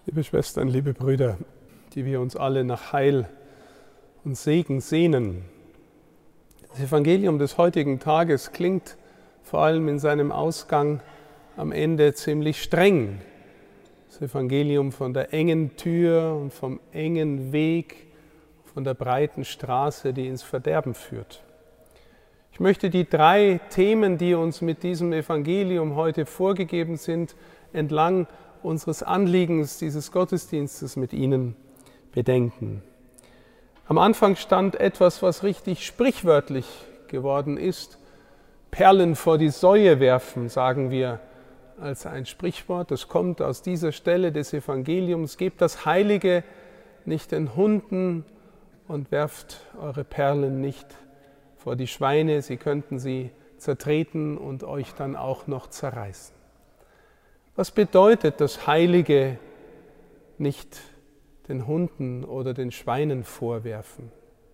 Liebe Schwestern, liebe Brüder, die wir uns alle nach Heil und Segen sehnen. Das Evangelium des heutigen Tages klingt vor allem in seinem Ausgang am Ende ziemlich streng. Das Evangelium von der engen Tür und vom engen Weg, von der breiten Straße, die ins Verderben führt. Ich möchte die 3 Themen, die uns mit diesem Evangelium heute vorgegeben sind, entlang unseres Anliegens dieses Gottesdienstes mit Ihnen bedenken. Am Anfang stand etwas, was richtig sprichwörtlich geworden ist. Perlen vor die Säue werfen, sagen wir als ein Sprichwort. Das kommt aus dieser Stelle des Evangeliums. Gebt das Heilige nicht den Hunden und werft eure Perlen nicht vor die Schweine. Sie könnten sie zertreten und euch dann auch noch zerreißen. Was bedeutet das Heilige nicht den Hunden oder den Schweinen vorwerfen?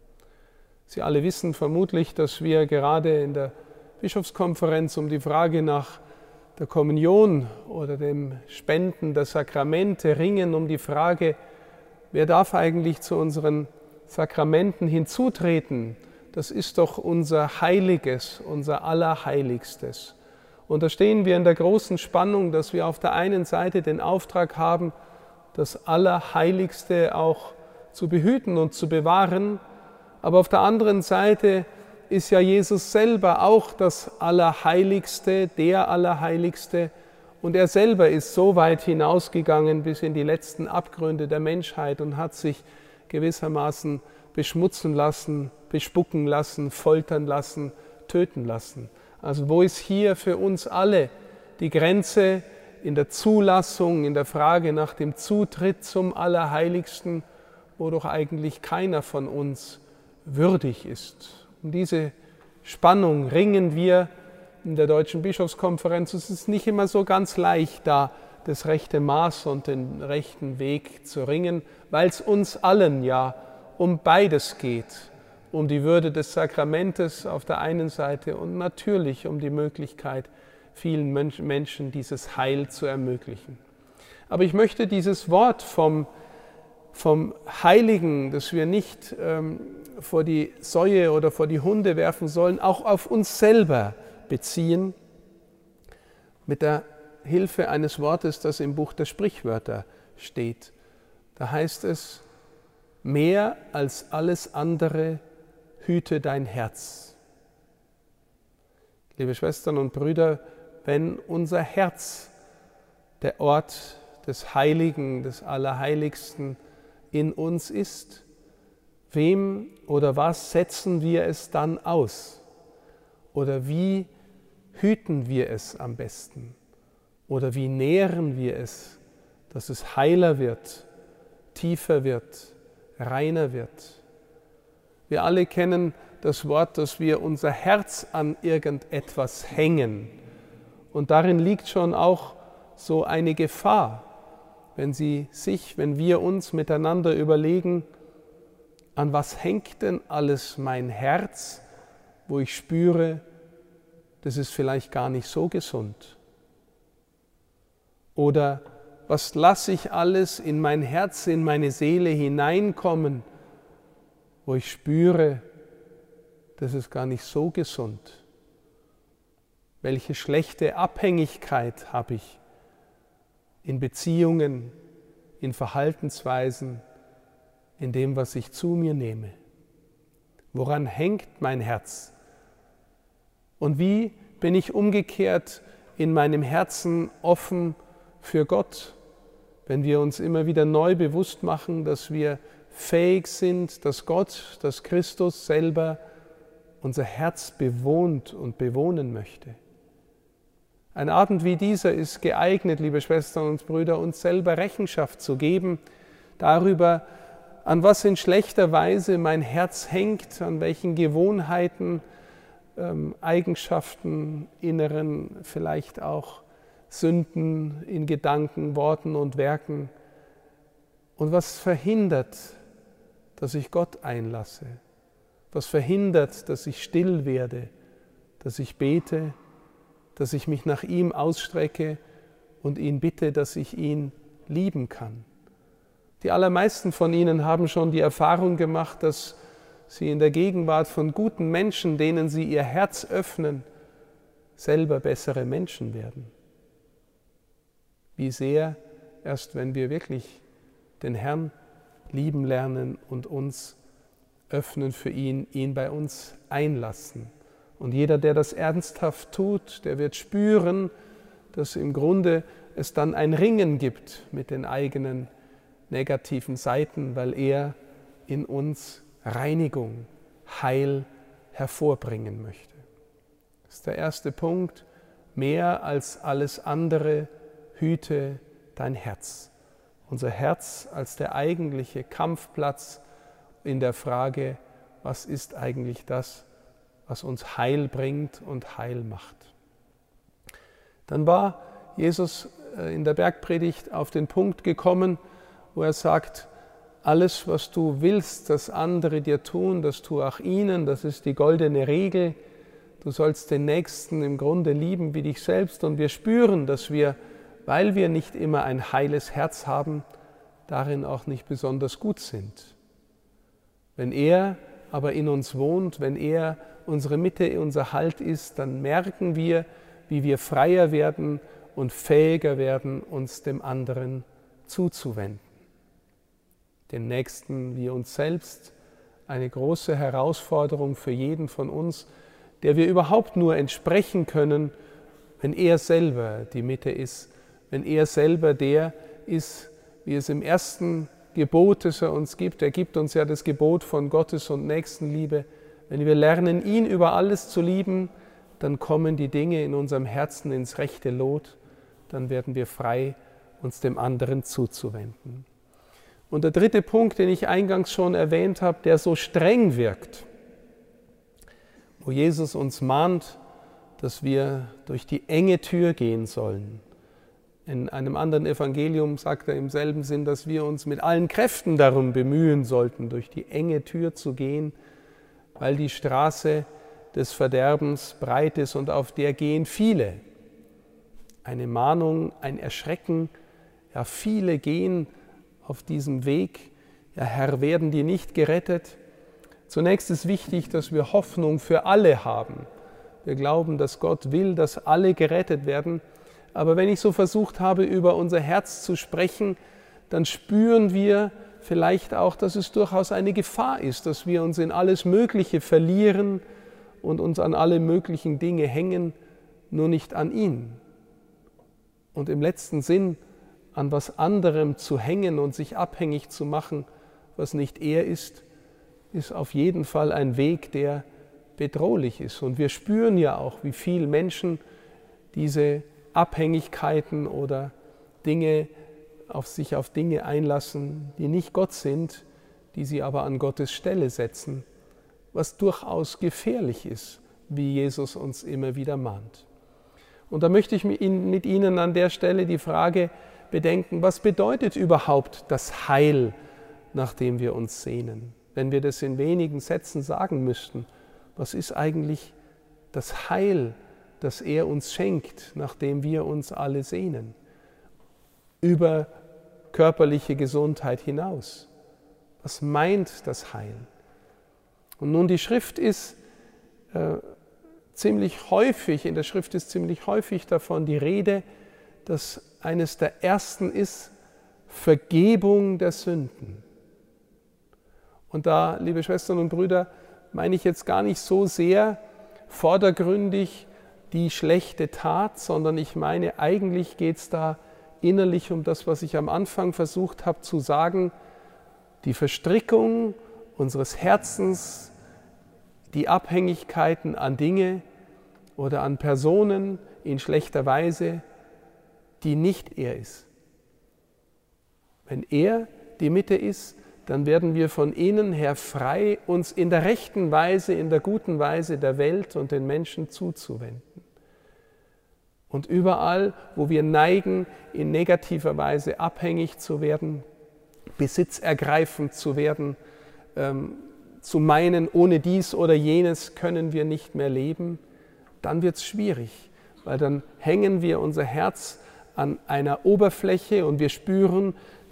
Sie alle wissen vermutlich, dass wir gerade in der Bischofskonferenz um die Frage nach der Kommunion oder dem Spenden der Sakramente ringen, um die Frage, wer darf eigentlich zu unseren Sakramenten hinzutreten? Das ist doch unser Heiliges, unser Allerheiligstes. Und da stehen wir in der großen Spannung, dass wir auf der einen Seite den Auftrag haben, das Allerheiligste auch zu behüten und zu bewahren, aber auf der anderen Seite ist ja Jesus selber auch das Allerheiligste, der Allerheiligste, und er selber ist so weit hinausgegangen bis in die letzten Abgründe der Menschheit und hat sich gewissermaßen beschmutzen lassen, bespucken lassen, foltern lassen, töten lassen. Also wo ist hier für uns alle die Grenze in der Zulassung, in der Frage nach dem Zutritt zum Allerheiligsten, wo doch eigentlich keiner von uns würdig ist? Um diese Spannung ringen wir in der Deutschen Bischofskonferenz. Es ist nicht immer so ganz leicht, da das rechte Maß und den rechten Weg zu ringen, weil es uns allen ja um beides geht. Um die Würde des Sakramentes auf der einen Seite und natürlich um die Möglichkeit, vielen Menschen dieses Heil zu ermöglichen. Aber ich möchte dieses Wort vom Heiligen, das wir nicht vor die Säue oder vor die Hunde werfen sollen, auch auf uns selber beziehen, mit der Hilfe eines Wortes, das im Buch der Sprichwörter steht. Da heißt es, mehr als alles andere hüte dein Herz. Liebe Schwestern und Brüder, wenn unser Herz der Ort des Heiligen, des Allerheiligsten in uns ist, wem oder was setzen wir es dann aus? Oder wie hüten wir es am besten? Oder wie nähren wir es, dass es heiler wird, tiefer wird, reiner wird? Wir alle kennen das Wort, dass wir unser Herz an irgendetwas hängen. Und darin liegt schon auch so eine Gefahr, wenn wir uns miteinander überlegen, an was hängt denn alles mein Herz, wo ich spüre, das ist vielleicht gar nicht so gesund. Oder was lasse ich alles in mein Herz, in meine Seele hineinkommen, wo ich spüre, das ist gar nicht so gesund. Welche schlechte Abhängigkeit habe ich in Beziehungen, in Verhaltensweisen, in dem, was ich zu mir nehme? Woran hängt mein Herz? Und wie bin ich umgekehrt in meinem Herzen offen für Gott, wenn wir uns immer wieder neu bewusst machen, dass wir fähig sind, dass Gott, dass Christus selber unser Herz bewohnt und bewohnen möchte. Ein Abend wie dieser ist geeignet, liebe Schwestern und Brüder, uns selber Rechenschaft zu geben darüber, an was in schlechter Weise mein Herz hängt, an welchen Gewohnheiten, Eigenschaften, inneren, vielleicht auch Sünden in Gedanken, Worten und Werken, und was verhindert, dass ich Gott einlasse, was verhindert, dass ich still werde, dass ich bete, dass ich mich nach ihm ausstrecke und ihn bitte, dass ich ihn lieben kann. Die allermeisten von Ihnen haben schon die Erfahrung gemacht, dass sie in der Gegenwart von guten Menschen, denen sie ihr Herz öffnen, selber bessere Menschen werden. Wie sehr, erst wenn wir wirklich den Herrn lieben lernen und uns öffnen für ihn, ihn bei uns einlassen. Und jeder, der das ernsthaft tut, der wird spüren, dass im Grunde es dann ein Ringen gibt mit den eigenen negativen Seiten, weil er in uns Reinigung, Heil hervorbringen möchte. Das ist der erste Punkt. Mehr als alles andere hüte dein Herz. Unser Herz als der eigentliche Kampfplatz in der Frage, was ist eigentlich das, was uns Heil bringt und Heil macht. Dann war Jesus in der Bergpredigt auf den Punkt gekommen, wo er sagt, alles, was du willst, dass andere dir tun, das tu auch ihnen, das ist die goldene Regel. Du sollst den Nächsten im Grunde lieben wie dich selbst. Und wir spüren, dass wir, weil wir nicht immer ein heiles Herz haben, darin auch nicht besonders gut sind. Wenn er aber in uns wohnt, wenn er unsere Mitte, unser Halt ist, dann merken wir, wie wir freier werden und fähiger werden, uns dem anderen zuzuwenden. Den Nächsten wie uns selbst, eine große Herausforderung für jeden von uns, der wir überhaupt nur entsprechen können, wenn er selber die Mitte ist, wenn er selber der ist, wie es im ersten Gebot, das er uns gibt. Er gibt uns ja das Gebot von Gottes und Nächstenliebe. Wenn wir lernen, ihn über alles zu lieben, dann kommen die Dinge in unserem Herzen ins rechte Lot, dann werden wir frei, uns dem anderen zuzuwenden. Und der dritte Punkt, den ich eingangs schon erwähnt habe, der so streng wirkt, wo Jesus uns mahnt, dass wir durch die enge Tür gehen sollen. In einem anderen Evangelium sagt er im selben Sinn, dass wir uns mit allen Kräften darum bemühen sollten, durch die enge Tür zu gehen, weil die Straße des Verderbens breit ist und auf der gehen viele. Eine Mahnung, ein Erschrecken, ja, viele gehen auf diesem Weg. Ja, Herr, werden die nicht gerettet? Zunächst ist wichtig, dass wir Hoffnung für alle haben. Wir glauben, dass Gott will, dass alle gerettet werden. Aber wenn ich so versucht habe, über unser Herz zu sprechen, dann spüren wir vielleicht auch, dass es durchaus eine Gefahr ist, dass wir uns in alles Mögliche verlieren und uns an alle möglichen Dinge hängen, nur nicht an ihn. Und im letzten Sinn an was anderem zu hängen und sich abhängig zu machen, was nicht er ist, ist auf jeden Fall ein Weg, der bedrohlich ist. Und wir spüren ja auch, wie viele Menschen diese Abhängigkeiten oder sich auf Dinge einlassen, die nicht Gott sind, die sie aber an Gottes Stelle setzen, was durchaus gefährlich ist, wie Jesus uns immer wieder mahnt. Und da möchte ich mit Ihnen an der Stelle die Frage bedenken, was bedeutet überhaupt das Heil, nach dem wir uns sehnen? Wenn wir das in wenigen Sätzen sagen müssten, was ist eigentlich das Heil, das er uns schenkt, nach dem wir uns alle sehnen? Über körperliche Gesundheit hinaus. Was meint das Heil? Und nun, die Schrift ist ziemlich häufig, in der Schrift ist ziemlich häufig davon die Rede, dass eines der ersten ist Vergebung der Sünden. Und da, liebe Schwestern und Brüder, meine ich jetzt gar nicht so sehr vordergründig die schlechte Tat, sondern ich meine, eigentlich geht es da innerlich um das, was ich am Anfang versucht habe zu sagen, die Verstrickung unseres Herzens, die Abhängigkeiten an Dinge oder an Personen in schlechter Weise, die nicht er ist. Wenn er die Mitte ist, dann werden wir von innen her frei, uns in der rechten Weise, in der guten Weise der Welt und den Menschen zuzuwenden. Und überall, wo wir neigen, in negativer Weise abhängig zu werden, besitzergreifend zu werden, zu meinen, ohne dies oder jenes können wir nicht mehr leben, dann wird es schwierig, weil dann hängen wir unser Herz an einer Oberfläche und wir spüren,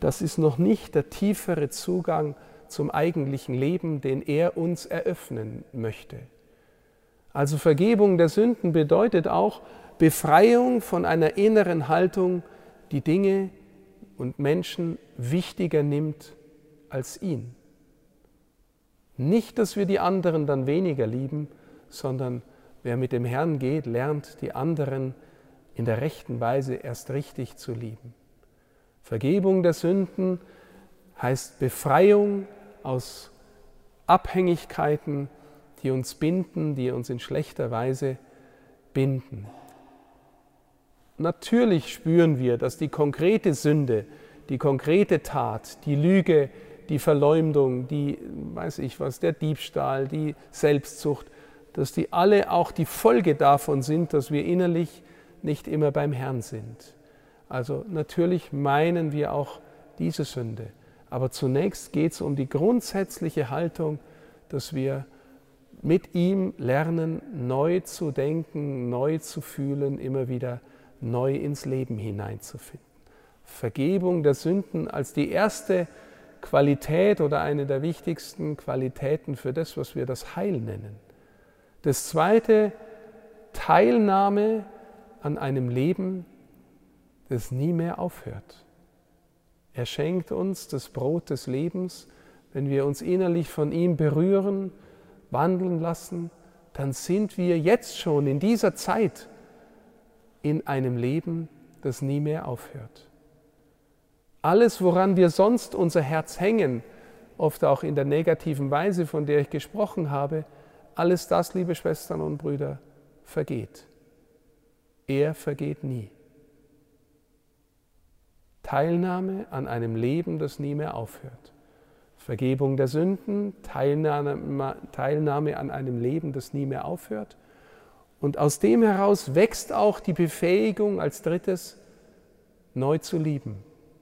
das ist noch nicht der tiefere Zugang zum eigentlichen Leben, den er uns eröffnen möchte. Also Vergebung der Sünden bedeutet auch Befreiung von einer inneren Haltung, die Dinge und Menschen wichtiger nimmt als ihn. Nicht, dass wir die anderen dann weniger lieben, sondern wer mit dem Herrn geht, lernt die anderen in der rechten Weise erst richtig zu lieben. Vergebung der Sünden heißt Befreiung aus Abhängigkeiten, die uns binden, die uns in schlechter Weise binden. Natürlich spüren wir, dass die konkrete Sünde, die konkrete Tat, die Lüge, die Verleumdung, die, weiß ich was, der Diebstahl, die Selbstsucht, dass die alle auch die Folge davon sind, dass wir innerlich nicht immer beim Herrn sind. Also natürlich meinen wir auch diese Sünde. Aber zunächst geht es um die grundsätzliche Haltung, dass wir mit ihm lernen, neu zu denken, neu zu fühlen, immer wieder neu ins Leben hineinzufinden. Vergebung der Sünden als die erste Qualität oder eine der wichtigsten Qualitäten für das, was wir das Heil nennen. Das zweite, Teilnahme an einem Leben, das nie mehr aufhört. Er schenkt uns das Brot des Lebens. Wenn wir uns innerlich von ihm berühren, wandeln lassen, dann sind wir jetzt schon in dieser Zeit in einem Leben, das nie mehr aufhört. Alles, woran wir sonst unser Herz hängen, oft auch in der negativen Weise, von der ich gesprochen habe, alles das, liebe Schwestern und Brüder, vergeht. Er vergeht nie. Teilnahme an einem Leben, das nie mehr aufhört. Vergebung der Sünden, Teilnahme an einem Leben, das nie mehr aufhört. Und aus dem heraus wächst auch die Befähigung als drittes, neu zu lieben,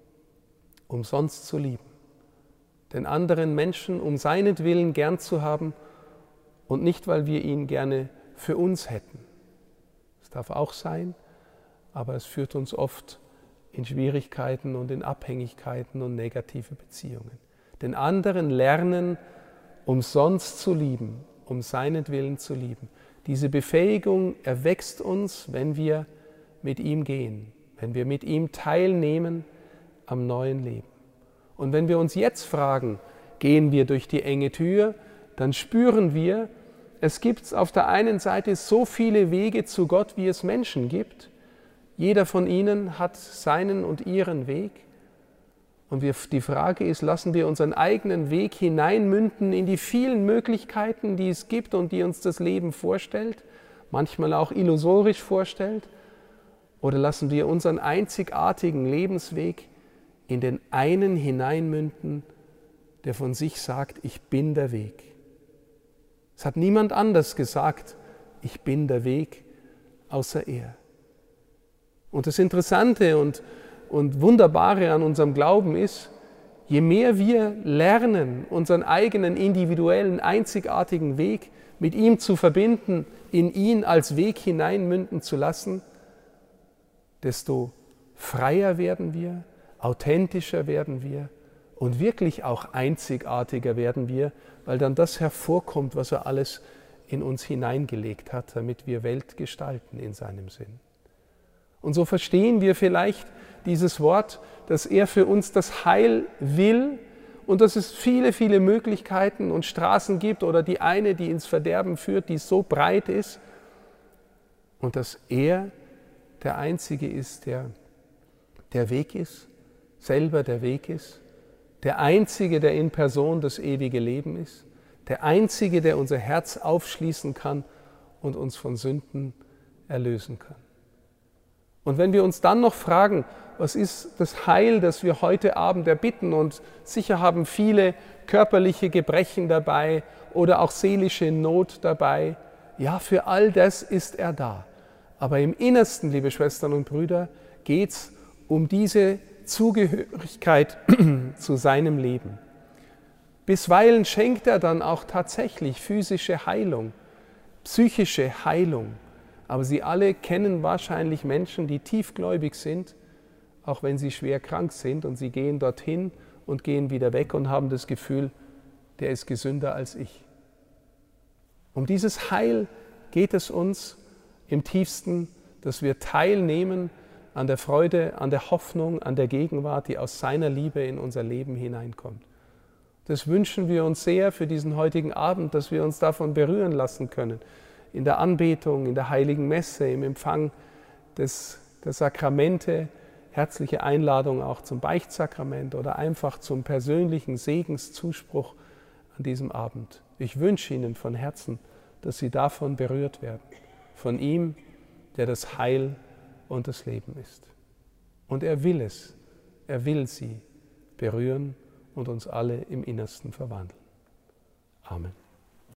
umsonst zu lieben, den anderen Menschen um seinetwillen gern zu haben und nicht, weil wir ihn gerne für uns hätten. Das darf auch sein, aber es führt uns oft in Schwierigkeiten und in Abhängigkeiten und negative Beziehungen. Den anderen lernen, umsonst zu lieben, um seinetwillen zu lieben. Diese Befähigung erwächst uns, wenn wir mit ihm gehen, wenn wir mit ihm teilnehmen am neuen Leben. Und wenn wir uns jetzt fragen, gehen wir durch die enge Tür, dann spüren wir, es gibt auf der einen Seite so viele Wege zu Gott, wie es Menschen gibt. Jeder von ihnen hat seinen und ihren Weg. Und die Frage ist, lassen wir unseren eigenen Weg hineinmünden in die vielen Möglichkeiten, die es gibt und die uns das Leben vorstellt, manchmal auch illusorisch vorstellt, oder lassen wir unseren einzigartigen Lebensweg in den einen hineinmünden, der von sich sagt, ich bin der Weg. Es hat niemand anders gesagt, ich bin der Weg, außer er. Und das Interessante und Wunderbare an unserem Glauben ist, je mehr wir lernen, unseren eigenen individuellen, einzigartigen Weg mit ihm zu verbinden, in ihn als Weg hineinmünden zu lassen, desto freier werden wir, authentischer werden wir und wirklich auch einzigartiger werden wir, weil dann das hervorkommt, was er alles in uns hineingelegt hat, damit wir Welt gestalten in seinem Sinn. Und so verstehen wir vielleicht dieses Wort, dass er für uns das Heil will und dass es viele, viele Möglichkeiten und Straßen gibt oder die eine, die ins Verderben führt, die so breit ist und dass er der Einzige ist, der Weg ist, selber der Weg ist, der Einzige, der in Person das ewige Leben ist, der Einzige, der unser Herz aufschließen kann und uns von Sünden erlösen kann. Und wenn wir uns dann noch fragen, was ist das Heil, das wir heute Abend erbitten, und sicher haben viele körperliche Gebrechen dabei oder auch seelische Not dabei, ja, für all das ist er da. Aber im Innersten, liebe Schwestern und Brüder, geht es um diese Zugehörigkeit zu seinem Leben. Bisweilen schenkt er dann auch tatsächlich physische Heilung, psychische Heilung. Aber Sie alle kennen wahrscheinlich Menschen, die tiefgläubig sind, auch wenn sie schwer krank sind und sie gehen dorthin und gehen wieder weg und haben das Gefühl, der ist gesünder als ich. Um dieses Heil geht es uns im tiefsten, dass wir teilnehmen an der Freude, an der Hoffnung, an der Gegenwart, die aus seiner Liebe in unser Leben hineinkommt. Das wünschen wir uns sehr für diesen heutigen Abend, dass wir uns davon berühren lassen können. In der Anbetung, in der Heiligen Messe, im Empfang der Sakramente, herzliche Einladung auch zum Beichtsakrament oder einfach zum persönlichen Segenszuspruch an diesem Abend. Ich wünsche Ihnen von Herzen, dass Sie davon berührt werden, von ihm, der das Heil und das Leben ist. Und er will Sie berühren und uns alle im Innersten verwandeln. Amen.